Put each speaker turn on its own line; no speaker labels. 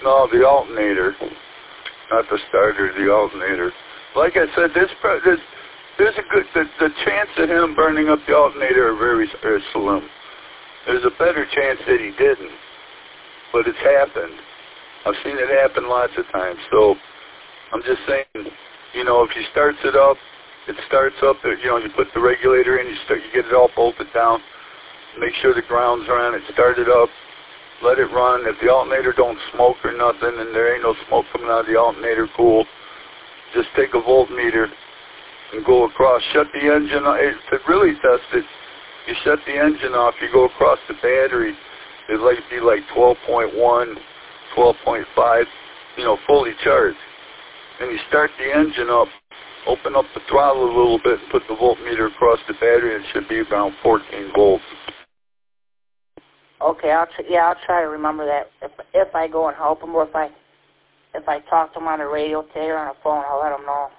No, the alternator, not the starter, the alternator. Like I said, there's a good the chance of him burning up the alternator are slim. There's a better chance that he didn't, but it's happened. I've seen it happen lots of times. So I'm just saying, you know, if he starts it up, it starts up. You know, you put the regulator in, you get it all bolted down. Make sure the grounds are on it. Start it up. Let it run. If the alternator don't smoke or nothing, and there ain't no smoke coming out of the alternator, cool. Just take a voltmeter and go across. Shut the engine off. To really test it, you shut the engine off. You go across the battery. It'd be like 12.1, 12.5, you know, fully charged. And you start the engine up, open up the throttle a little bit, and put the voltmeter across the battery, and it should be around 14 volts.
Okay, I'll try to remember that if I go and help him, or if I talk to him on the radio today or on the phone, I'll let him know.